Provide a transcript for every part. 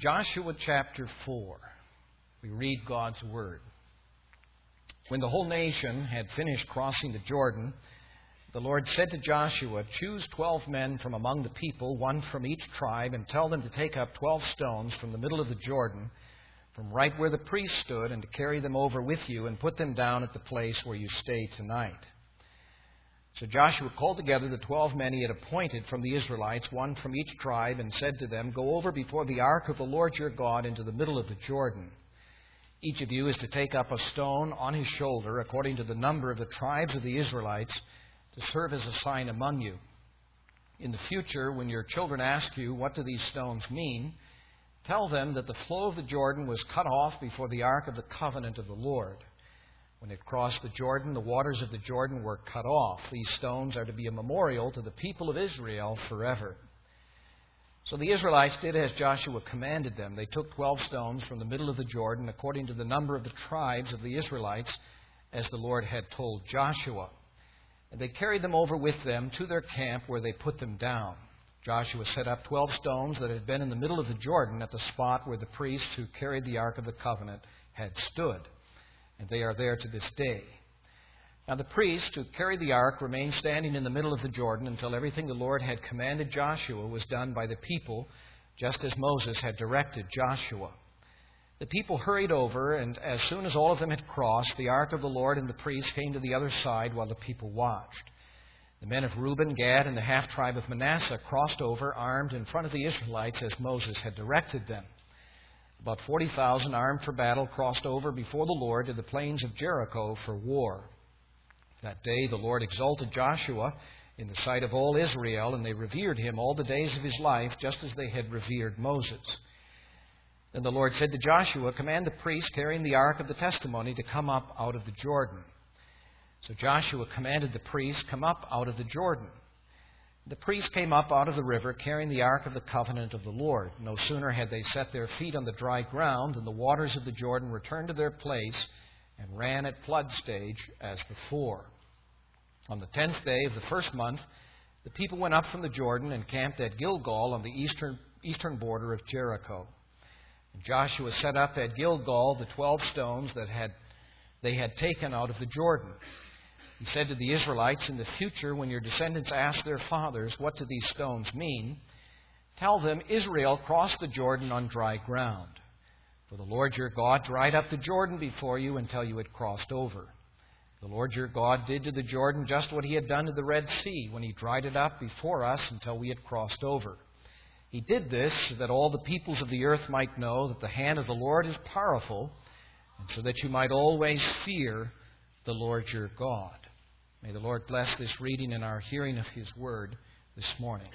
Joshua chapter 4. We read God's Word. When the whole nation had finished crossing the Jordan, the Lord said to Joshua, "Choose 12 men from among the people, one from each tribe, and tell them to take up 12 stones from the middle of the Jordan, from right where the priest stood, and to carry them over with you and put them down at the place where you stay tonight." So Joshua called together the 12 men he had appointed from the Israelites, one from each tribe, and said to them, "Go over before the ark of the Lord your God into the middle of the Jordan. Each of you is to take up a stone on his shoulder, according to the number of the tribes of the Israelites, to serve as a sign among you. In the future, when your children ask you, 'What do these stones mean?' tell them that the flow of the Jordan was cut off before the ark of the covenant of the Lord. When it crossed the Jordan, the waters of the Jordan were cut off. These stones are to be a memorial to the people of Israel forever." So the Israelites did as Joshua commanded them. They took 12 stones from the middle of the Jordan, according to the number of the tribes of the Israelites, as the Lord had told Joshua. And they carried them over with them to their camp, where they put them down. Joshua set up 12 stones that had been in the middle of the Jordan at the spot where the priests who carried the Ark of the Covenant had stood. And they are there to this day. Now the priests who carried the ark remained standing in the middle of the Jordan until everything the Lord had commanded Joshua was done by the people, just as Moses had directed Joshua. The people hurried over, and as soon as all of them had crossed, the ark of the Lord and the priests came to the other side while the people watched. The men of Reuben, Gad, and the half-tribe of Manasseh crossed over, armed in front of the Israelites as Moses had directed them. About 40,000 armed for battle crossed over before the Lord to the plains of Jericho for war. That day the Lord exalted Joshua in the sight of all Israel, and they revered him all the days of his life, just as they had revered Moses. Then the Lord said to Joshua, "Command the priests carrying the ark of the testimony to come up out of the Jordan." So Joshua commanded the priests, "Come up out of the Jordan." The priests came up out of the river, carrying the ark of the covenant of the Lord. No sooner had they set their feet on the dry ground than the waters of the Jordan returned to their place and ran at flood stage as before. On the 10th day of the first month, the people went up from the Jordan and camped at Gilgal on the eastern border of Jericho. And Joshua set up at Gilgal the 12 stones that they had taken out of the Jordan. He said to the Israelites, "In the future, when your descendants ask their fathers, 'What do these stones mean?' tell them, 'Israel crossed the Jordan on dry ground. For the Lord your God dried up the Jordan before you until you had crossed over. The Lord your God did to the Jordan just what he had done to the Red Sea when he dried it up before us until we had crossed over. He did this so that all the peoples of the earth might know that the hand of the Lord is powerful, and so that you might always fear the Lord your God." May the Lord bless this reading and our hearing of his word this morning.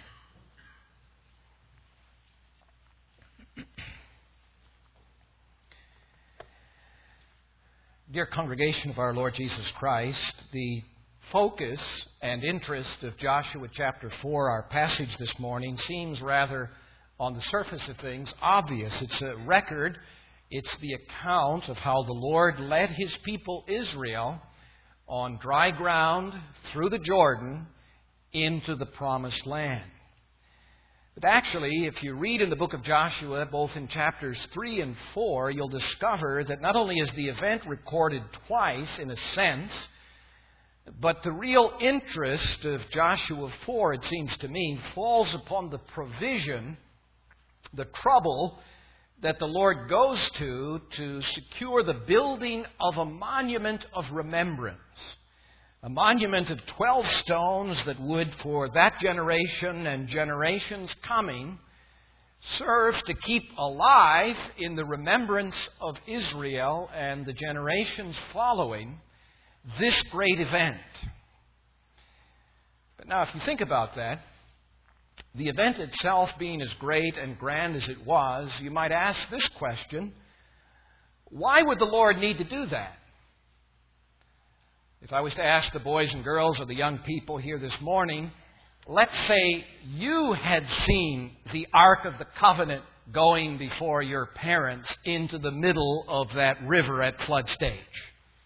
Dear congregation of our Lord Jesus Christ, the focus and interest of Joshua chapter 4, our passage this morning, seems rather, on the surface of things, obvious. It's a record, it's the account of how the Lord led his people Israel on dry ground through the Jordan into the promised land. But actually, if you read in the book of Joshua, both in chapters 3 and 4, you'll discover that not only is the event recorded twice, in a sense, but the real interest of Joshua 4, it seems to me, falls upon the provision, the trouble that the Lord goes to secure the building of a monument of remembrance. A monument of 12 stones that would, for that generation and generations coming, serve to keep alive in the remembrance of Israel and the generations following this great event. But now, if you think about that, the event itself being as great and grand as it was, you might ask this question: why would the Lord need to do that? If I was to ask the boys and girls or the young people here this morning, let's say you had seen the Ark of the Covenant going before your parents into the middle of that river at flood stage.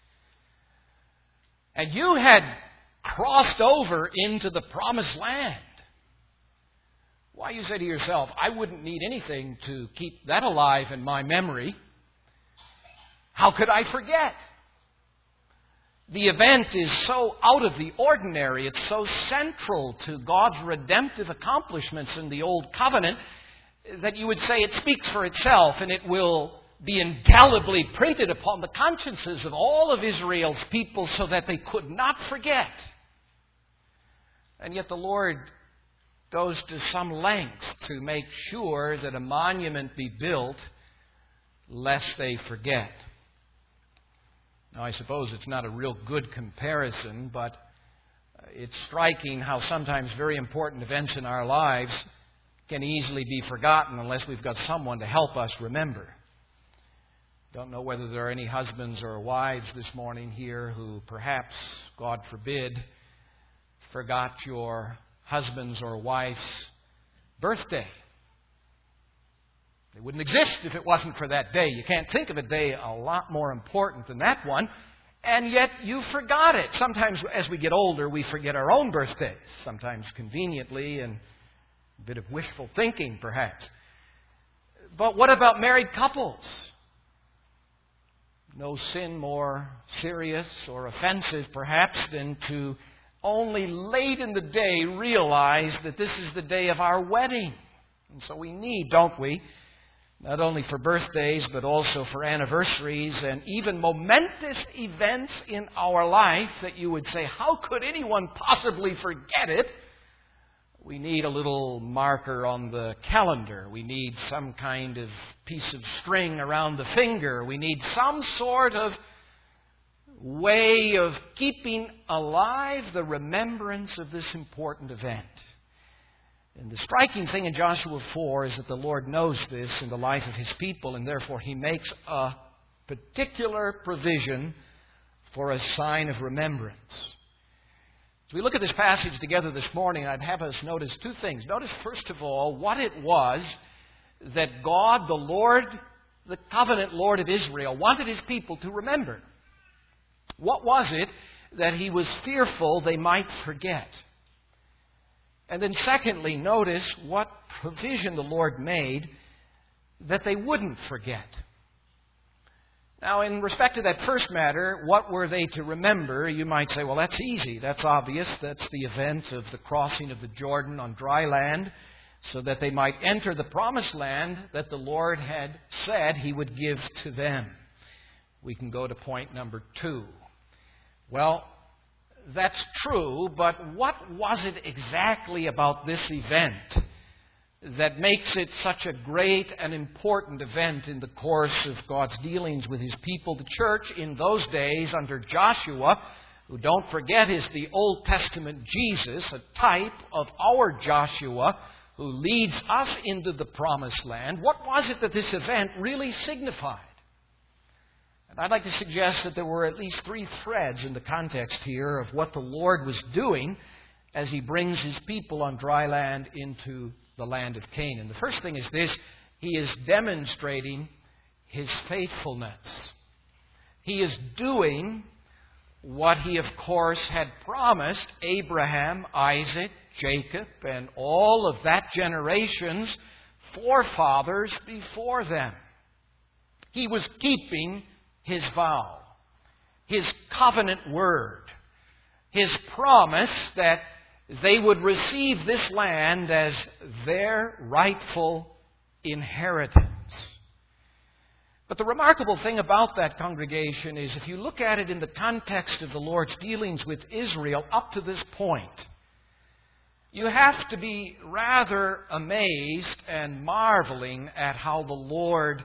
And you had crossed over into the promised land. Why, you say to yourself, I wouldn't need anything to keep that alive in my memory. How could I forget? The event is so out of the ordinary. It's so central to God's redemptive accomplishments in the Old Covenant that you would say it speaks for itself, and it will be indelibly printed upon the consciences of all of Israel's people so that they could not forget. And yet the Lord goes to some lengths to make sure that a monument be built lest they forget. Now, I suppose it's not a real good comparison, but it's striking how sometimes very important events in our lives can easily be forgotten unless we've got someone to help us remember. Don't know whether there are any husbands or wives this morning here who perhaps, God forbid, forgot your husband's or wife's birthday. It wouldn't exist if it wasn't for that day. You can't think of a day a lot more important than that one, and yet you forgot it. Sometimes as we get older, we forget our own birthdays, sometimes conveniently and a bit of wishful thinking, perhaps. But what about married couples? No sin more serious or offensive, perhaps, than to only late in the day realize that this is the day of our wedding. And so we need, don't we, not only for birthdays, but also for anniversaries and even momentous events in our life that you would say, how could anyone possibly forget it? We need a little marker on the calendar. We need some kind of piece of string around the finger. We need some sort of way of keeping alive the remembrance of this important event. And the striking thing in Joshua 4 is that the Lord knows this in the life of His people, and therefore He makes a particular provision for a sign of remembrance. As we look at this passage together this morning, I'd have us notice two things. Notice, first of all, what it was that God, the Lord, the covenant Lord of Israel, wanted His people to remember. What was it that He was fearful they might forget? And then secondly, notice what provision the Lord made that they wouldn't forget. Now, in respect to that first matter, what were they to remember? You might say, well, that's easy. That's obvious. That's the event of the crossing of the Jordan on dry land so that they might enter the promised land that the Lord had said He would give to them. We can go to point number 2. Well, that's true, but what was it exactly about this event that makes it such a great and important event in the course of God's dealings with His people? The church in those days under Joshua, who, don't forget, is the Old Testament Jesus, a type of our Joshua who leads us into the promised land. What was it that this event really signified? And I'd like to suggest that there were at least 3 threads in the context here of what the Lord was doing as He brings His people on dry land into the land of Canaan. The first thing is this: He is demonstrating His faithfulness. He is doing what He, of course, had promised Abraham, Isaac, Jacob, and all of that generation's forefathers before them. He was keeping His vow, His covenant word, His promise that they would receive this land as their rightful inheritance. But the remarkable thing about that, congregation, is if you look at it in the context of the Lord's dealings with Israel up to this point, you have to be rather amazed and marveling at how the Lord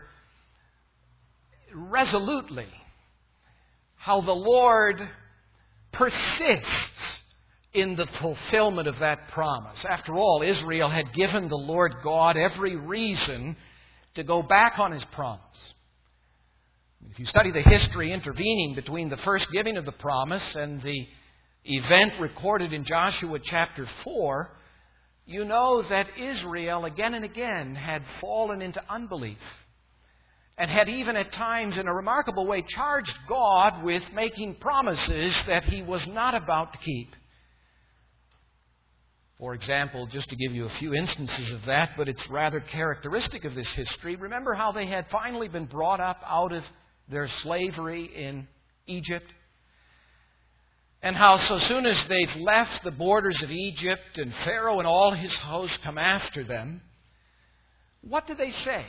resolutely, how the Lord persists in the fulfillment of that promise. After all, Israel had given the Lord God every reason to go back on His promise. If you study the history intervening between the first giving of the promise and the event recorded in Joshua chapter 4, you know that Israel again and again had fallen into unbelief and had even at times in a remarkable way charged God with making promises that He was not about to keep. For example, just to give you a few instances of that, but it's rather characteristic of this history. Remember how they had finally been brought up out of their slavery in Egypt? And how so soon as they've left the borders of Egypt and Pharaoh and all his host come after them, what do they say?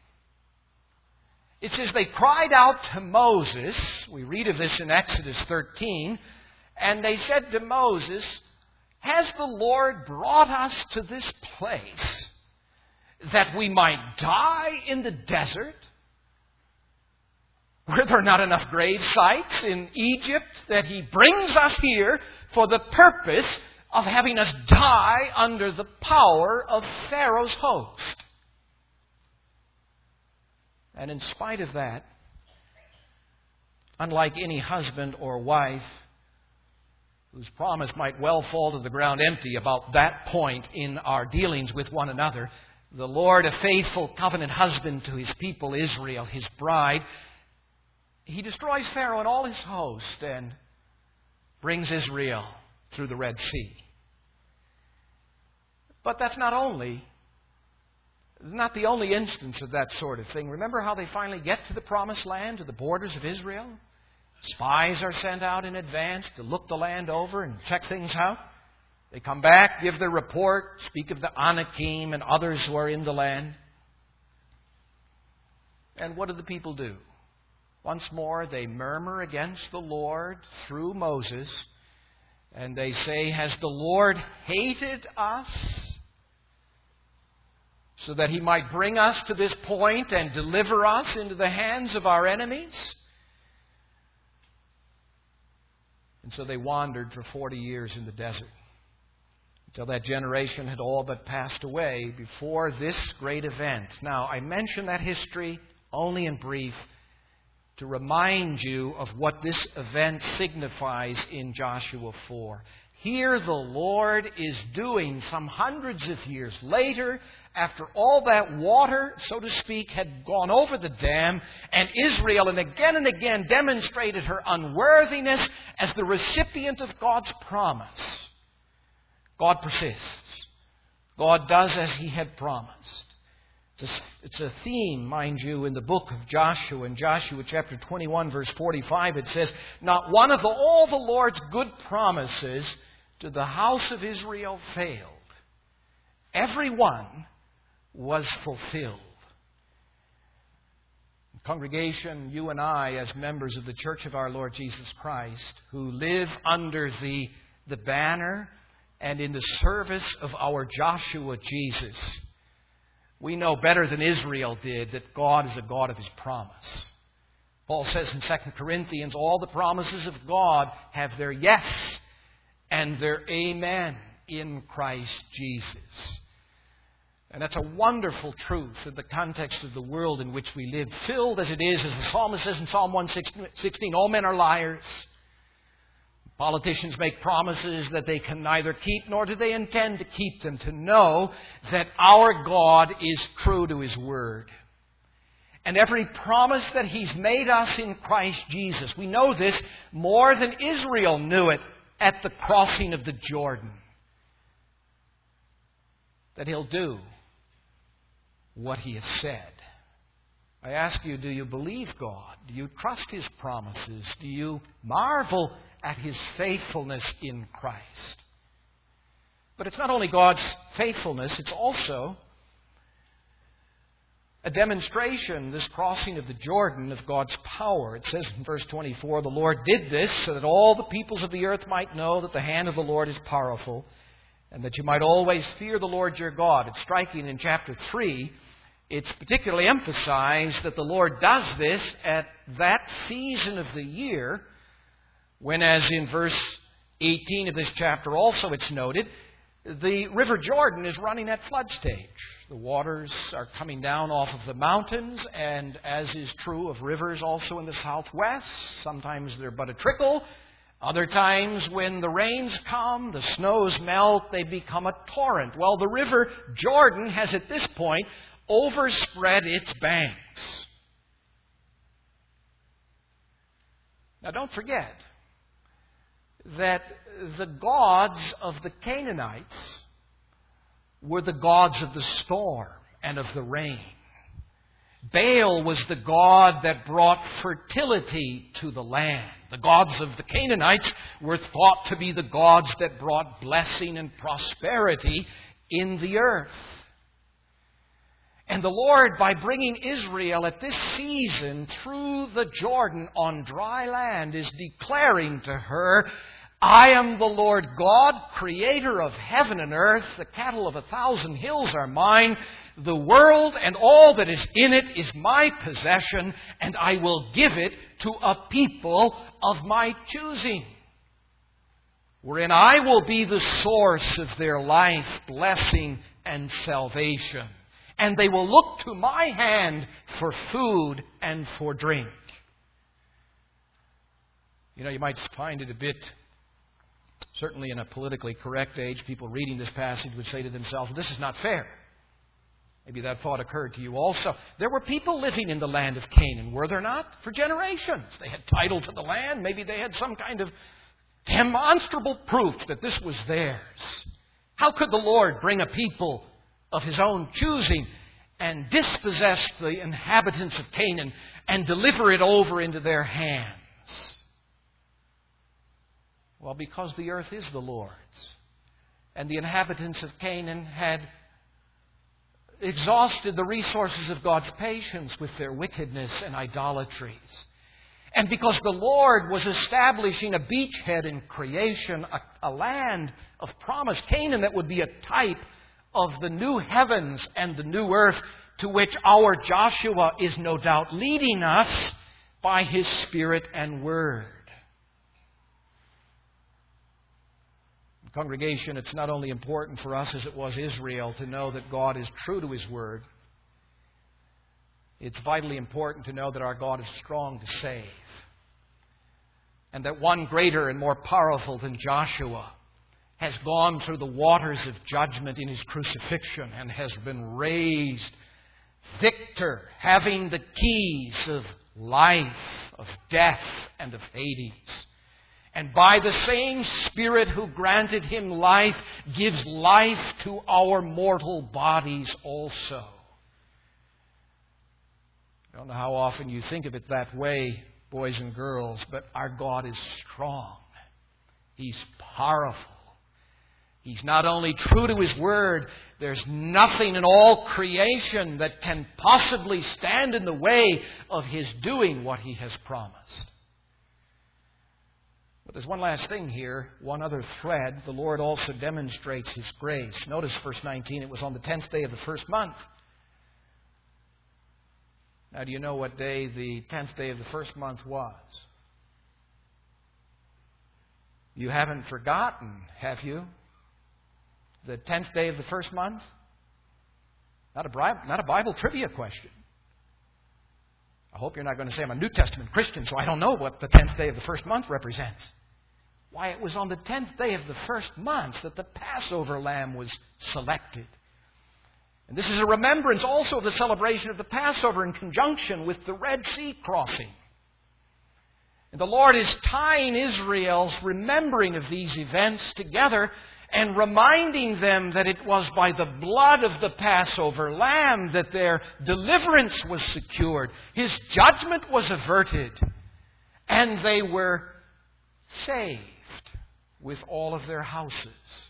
It says they cried out to Moses. We read of this in Exodus 13. And they said to Moses, "Has the Lord brought us to this place that we might die in the desert? Were there not enough grave sites in Egypt that He brings us here for the purpose of having us die under the power of Pharaoh's host?" And in spite of that, unlike any husband or wife whose promise might well fall to the ground empty about that point in our dealings with one another, the Lord, a faithful covenant husband to His people Israel, His bride, He destroys Pharaoh and all his host and brings Israel through the Red Sea. But that's not the only instance of that sort of thing. Remember how they finally get to the Promised Land, to the borders of Israel? Spies are sent out in advance to look the land over and check things out. They come back, give their report, speak of the Anakim and others who are in the land. And what do the people do? Once more, they murmur against the Lord through Moses, and they say, "Has the Lord hated us so that He might bring us to this point and deliver us into the hands of our enemies?" And so they wandered for 40 years in the desert until that generation had all but passed away before this great event. Now, I mention that history only in brief to remind you of what this event signifies in Joshua 4. Here the Lord is doing some hundreds of years later, after all that water, so to speak, had gone over the dam, and Israel and again demonstrated her unworthiness as the recipient of God's promise. God persists. God does as He had promised. It's a theme, mind you, in the book of Joshua. In Joshua chapter 21, verse 45, it says, "Not one of all the Lord's good promises to the house of Israel failed. Every one was fulfilled." Congregation, you and I, as members of the Church of our Lord Jesus Christ, who live under the banner and in the service of our Joshua Jesus, we know better than Israel did that God is a God of His promise. Paul says in 2 Corinthians, all the promises of God have their yes and their amen in Christ Jesus. And that's a wonderful truth in the context of the world in which we live, filled as it is, as the psalmist says in Psalm 116, all men are liars. Politicians make promises that they can neither keep nor do they intend to keep them, to know that our God is true to His Word. And every promise that He's made us in Christ Jesus, we know this more than Israel knew it at the crossing of the Jordan, that He'll do what He has said. I ask you, do you believe God? Do you trust His promises? Do you marvel at His faithfulness in Christ? But it's not only God's faithfulness, it's also a demonstration, this crossing of the Jordan, of God's power. It says in verse 24, "The Lord did this so that all the peoples of the earth might know that the hand of the Lord is powerful, and that you might always fear the Lord your God." It's striking in chapter 3. It's particularly emphasized that the Lord does this at that season of the year when, as in verse 18 of this chapter also it's noted, the River Jordan is running at flood stage. The waters are coming down off of the mountains, and as is true of rivers also in the southwest, sometimes they're but a trickle. Other times when the rains come, the snows melt, they become a torrent. Well, the River Jordan has at this point overspread its banks. Now don't forget that the gods of the Canaanites were the gods of the storm and of the rain. Baal was the god that brought fertility to the land. The gods of the Canaanites were thought to be the gods that brought blessing and prosperity in the earth. And the Lord, by bringing Israel at this season through the Jordan on dry land, is declaring to her, I am the Lord God, creator of heaven and earth. The cattle of 1,000 hills are mine. The world and all that is in it is my possession, and I will give it to a people of my choosing, wherein I will be the source of their life, blessing, and salvation. And they will look to my hand for food and for drink. You know, you might find it a bit, certainly in a politically correct age, people reading this passage would say to themselves, this is not fair. Maybe that thought occurred to you also. There were people living in the land of Canaan, were there not? For generations. They had title to the land. Maybe they had some kind of demonstrable proof that this was theirs. How could the Lord bring a people of His own choosing and dispossess the inhabitants of Canaan and deliver it over into their hands? Well, because the earth is the Lord's, and the inhabitants of Canaan had exhausted the resources of God's patience with their wickedness and idolatries. And because the Lord was establishing a beachhead in creation, a land of promise, Canaan, that would be a type of the new heavens and the new earth to which our Joshua is no doubt leading us by his Spirit and Word. Congregation, it's not only important for us as it was Israel to know that God is true to His Word. It's vitally important to know that our God is strong to save. And that one greater and more powerful than Joshua has gone through the waters of judgment in His crucifixion and has been raised victor, having the keys of life, of death, and of Hades. And by the same Spirit who granted Him life, gives life to our mortal bodies also. I don't know how often you think of it that way, boys and girls, but our God is strong. He's powerful. He's not only true to His Word, there's nothing in all creation that can possibly stand in the way of His doing what He has promised. But there's one last thing here, one other thread. The Lord also demonstrates His grace. Notice verse 19, it was on the 10th day of the first month. Now, do you know what day the 10th day of the first month was? You haven't forgotten, have you? The 10th day of the first month? Not a Bible trivia question. I hope you're not going to say I'm a New Testament Christian, so I don't know what the 10th day of the first month represents. Why, it was on the 10th day of the first month that the Passover lamb was selected. And this is a remembrance also of the celebration of the Passover in conjunction with the Red Sea crossing. And the Lord is tying Israel's remembering of these events together and reminding them that it was by the blood of the Passover lamb that their deliverance was secured. His judgment was averted. And they were saved with all of their houses.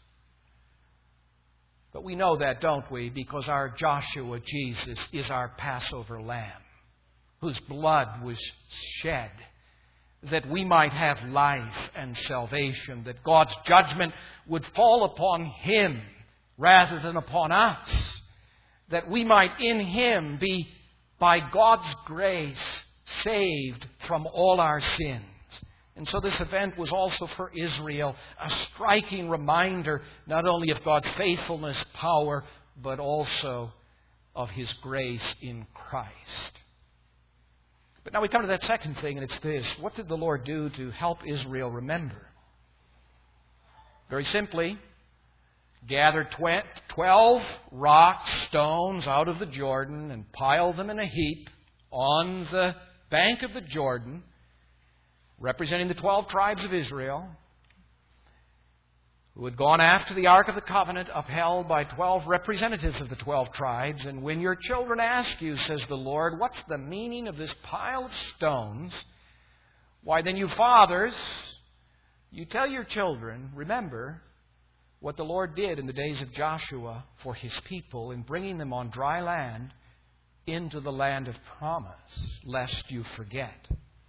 But we know that, don't we? Because our Joshua, Jesus, is our Passover lamb, whose blood was shed that we might have life and salvation, that God's judgment would fall upon Him rather than upon us, that we might in Him be, by God's grace, saved from all our sins. And so this event was also for Israel a striking reminder not only of God's faithfulness, power, but also of His grace in Christ. But now we come to that second thing, and it's this. What did the Lord do to help Israel remember? Very simply, gather 12 rock stones out of the Jordan and pile them in a heap on the bank of the Jordan, representing the 12 tribes of Israel. who had gone after the Ark of the Covenant, upheld by 12 representatives of the 12 tribes. And when your children ask you, says the Lord, what's the meaning of this pile of stones? Why, then you fathers, you tell your children, remember what the Lord did in the days of Joshua for His people in bringing them on dry land into the land of promise, lest you forget.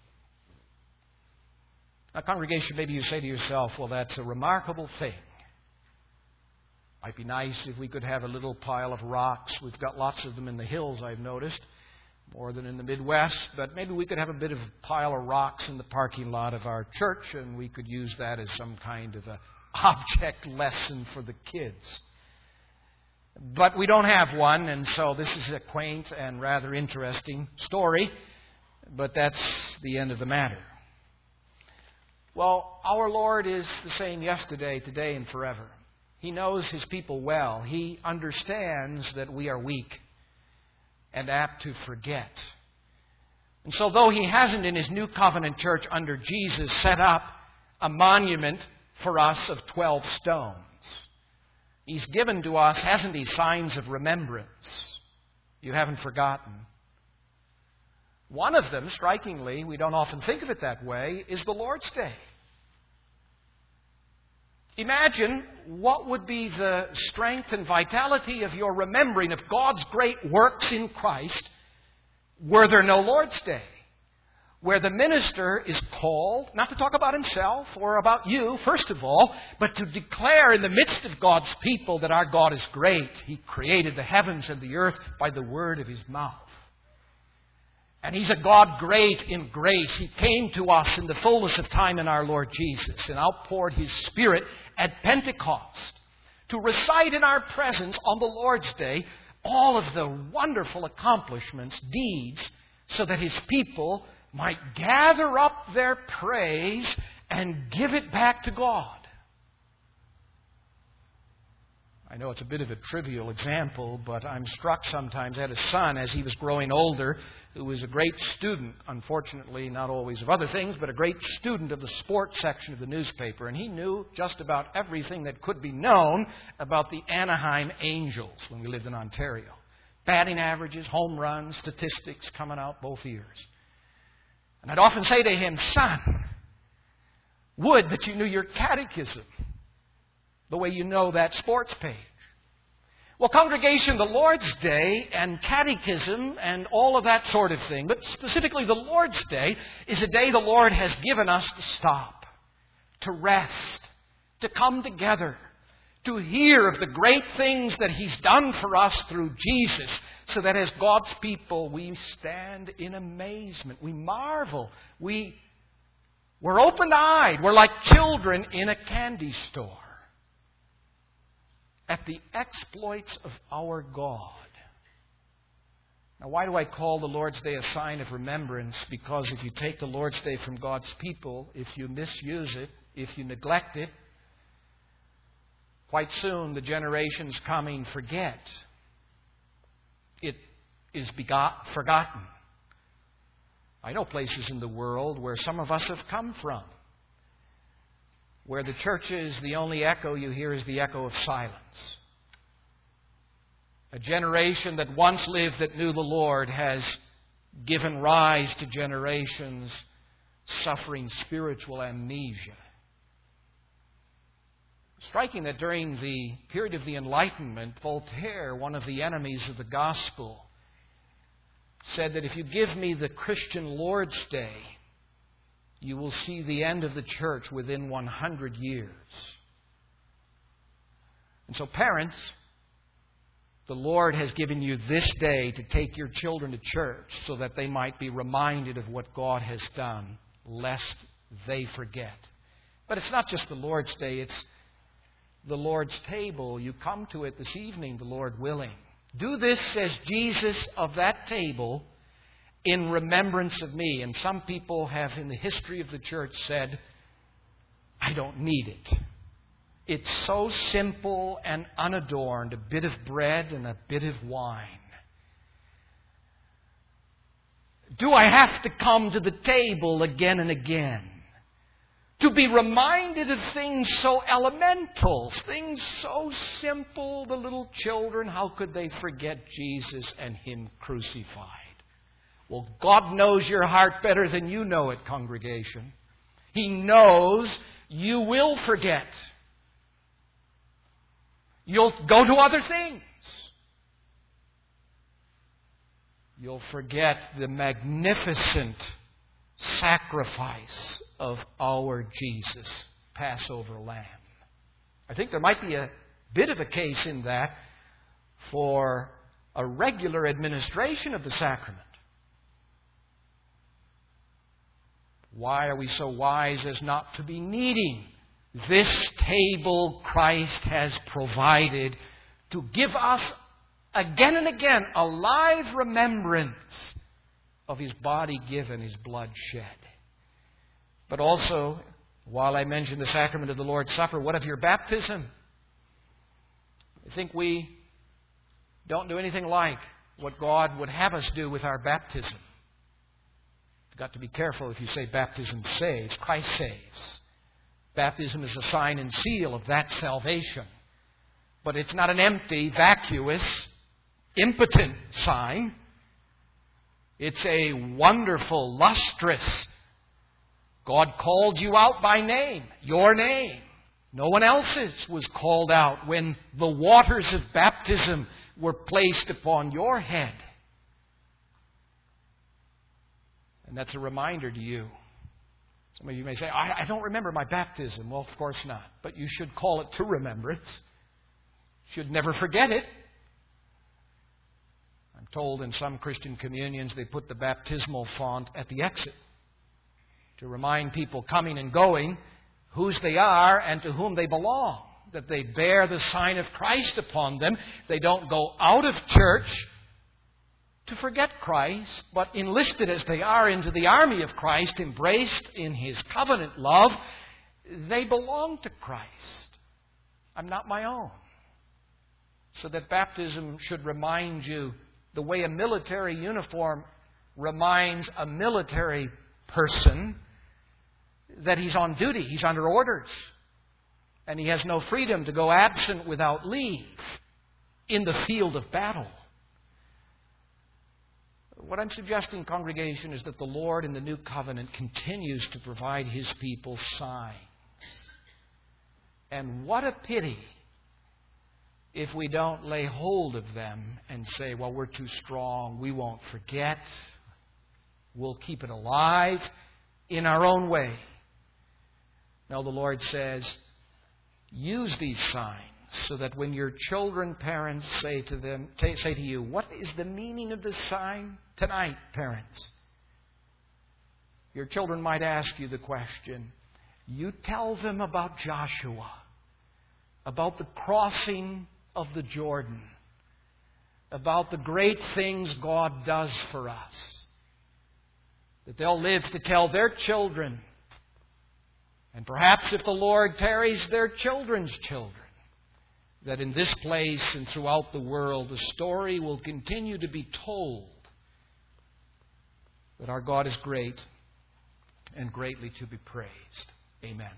Now, congregation, maybe you say to yourself, well, that's a remarkable thing. Might be nice if we could have a little pile of rocks. We've got lots of them in the hills, I've noticed, more than in the Midwest. But maybe we could have a bit of a pile of rocks in the parking lot of our church, and we could use that as some kind of an object lesson for the kids. But we don't have one, and so this is a quaint and rather interesting story. But that's the end of the matter. Well, our Lord is the same yesterday, today, and forever. He knows His people well. He understands that we are weak and apt to forget. And so though He hasn't in His new covenant church under Jesus set up a monument for us of 12 stones, He's given to us, hasn't He, signs of remembrance. You haven't forgotten. One of them, strikingly, we don't often think of it that way, is the Lord's Day. Imagine what would be the strength and vitality of your remembering of God's great works in Christ were there no Lord's Day, where the minister is called not to talk about himself or about you, first of all, but to declare in the midst of God's people that our God is great. He created the heavens and the earth by the word of His mouth. And He's a God great in grace. He came to us in the fullness of time in our Lord Jesus and outpoured His Spirit at Pentecost to recite in our presence on the Lord's Day all of the wonderful accomplishments, deeds, so that His people might gather up their praise and give it back to God. I know it's a bit of a trivial example, but I'm struck sometimes. I had a son as he was growing older who was a great student, unfortunately, not always of other things, but a great student of the sports section of the newspaper. And he knew just about everything that could be known about the Anaheim Angels when we lived in Ontario. Batting averages, home runs, statistics coming out both ears. And I'd often say to him, son, would that you knew your catechism the way you know that sports page. Well, congregation, the Lord's Day and catechism and all of that sort of thing, but specifically the Lord's Day, is a day the Lord has given us to stop, to rest, to come together, to hear of the great things that He's done for us through Jesus, so that as God's people we stand in amazement, we marvel, we're open-eyed, we're like children in a candy store at the exploits of our God. Now, why do I call the Lord's Day a sign of remembrance? Because if you take the Lord's Day from God's people, if you misuse it, if you neglect it, quite soon the generations coming forget. It is forgotten. I know places in the world where some of us have come from, where the church is the only echo you hear is the echo of silence. A generation that once lived that knew the Lord has given rise to generations suffering spiritual amnesia. Striking that during the period of the Enlightenment, Voltaire, one of the enemies of the gospel, said that if you give me the Christian Lord's Day, you will see the end of the church within 100 years. And so parents, the Lord has given you this day to take your children to church so that they might be reminded of what God has done, lest they forget. But it's not just the Lord's Day, it's the Lord's table. You come to it this evening, the Lord willing. Do this, says Jesus, of that table in remembrance of me. And some people have in the history of the church said, I don't need it. It's so simple and unadorned, a bit of bread and a bit of wine. Do I have to come to the table again and again? To be reminded of things so elemental, things so simple. The little children, how could they forget Jesus and Him crucified? Well, God knows your heart better than you know it, congregation. He knows you will forget. You'll go to other things. You'll forget the magnificent sacrifice of our Jesus, Passover Lamb. I think there might be a bit of a case in that for a regular administration of the sacrament. Why are we so wise as not to be needing this table Christ has provided to give us again and again a live remembrance of His body given, His blood shed? But also, while I mention the sacrament of the Lord's Supper, what of your baptism? I think we don't do anything like what God would have us do with our baptism. You've got to be careful if you say baptism saves. Christ saves. Baptism is a sign and seal of that salvation. But it's not an empty, vacuous, impotent sign. It's a wonderful, lustrous. God called you out by name, your name. No one else's was called out when the waters of baptism were placed upon your head. And that's a reminder to you. Some of you may say, I don't remember my baptism. Well, of course not. But you should call it to remembrance. You should never forget it. I'm told in some Christian communions they put the baptismal font at the exit to remind people coming and going whose they are and to whom they belong. That they bear the sign of Christ upon them. They don't go out of church to forget Christ, but enlisted as they are into the army of Christ, embraced in His covenant love, they belong to Christ. I'm not my own. So that baptism should remind you the way a military uniform reminds a military person that he's on duty, he's under orders, and he has no freedom to go absent without leave in the field of battle. What I'm suggesting, congregation, is that the Lord in the New Covenant continues to provide His people signs. And what a pity if we don't lay hold of them and say, well, we're too strong, we won't forget, we'll keep it alive in our own way. No, the Lord says, use these signs so that when your children, parents, say to you, what is the meaning of this sign? Tonight, parents, your children might ask you the question. You tell them about Joshua, about the crossing of the Jordan, about the great things God does for us, that they'll live to tell their children, and perhaps if the Lord tarries, their children's children, that in this place and throughout the world, the story will continue to be told that our God is great and greatly to be praised. Amen.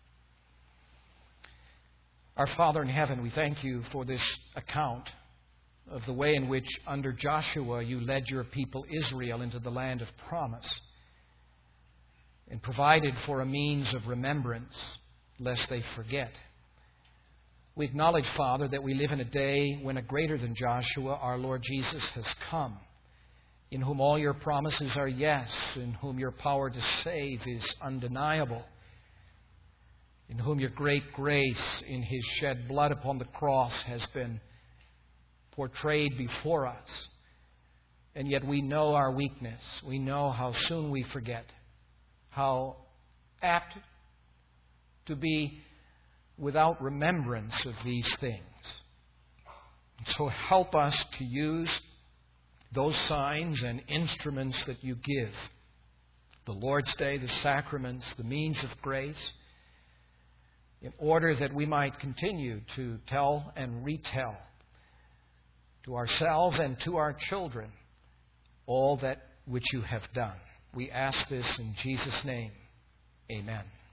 Our Father in heaven, we thank You for this account of the way in which under Joshua You led Your people Israel into the land of promise and provided for a means of remembrance lest they forget. We acknowledge, Father, that we live in a day when a greater than Joshua, our Lord Jesus, has come, in whom all Your promises are yes, in whom Your power to save is undeniable, in whom Your great grace in His shed blood upon the cross has been portrayed before us. And yet we know our weakness. We know how soon we forget, how apt to be without remembrance of these things. So help us to use those signs and instruments that You give, the Lord's Day, the sacraments, the means of grace, in order that we might continue to tell and retell to ourselves and to our children all that which You have done. We ask this in Jesus' name. Amen.